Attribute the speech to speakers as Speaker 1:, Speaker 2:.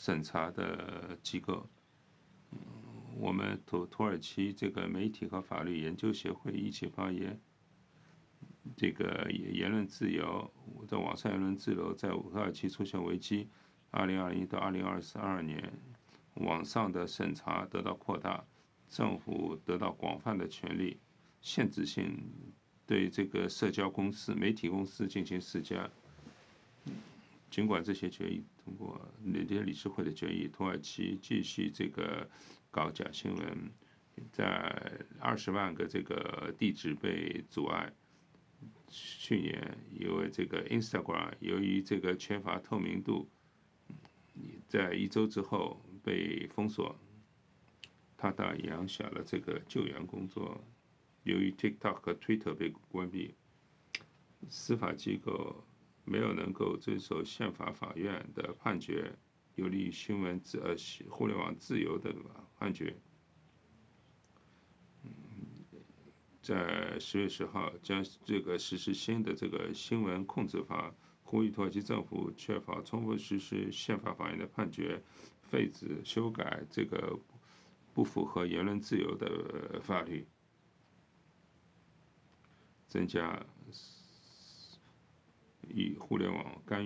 Speaker 1: 审查的机构。我们土耳其这个媒体和法律研究协会一起发言，这个言论自由在网上言论自由在土耳其出现危机。2021到2022年，网上的审查得到扩大，政府得到广泛的权利，限制性对这个社交公司、媒体公司进行施加。尽管这些决议通过这些理事会的决议，土耳其继续这个搞假新闻，在20万个这个地址被阻碍。去年因为这个 Instagram 由于这个缺乏透明度，在1周之后被封锁，它大影响了这个救援工作。由于 TikTok 和 Twitter 被关闭，司法机构没有能够遵守宪法法院的判决，有利于互联网自由的判决。在10月10号将这个实施新的这个新闻控制法，呼吁土耳其政府确保充分实施宪法法院的判决，废止修改这个不符合言论自由的法律，增加与互联网干预。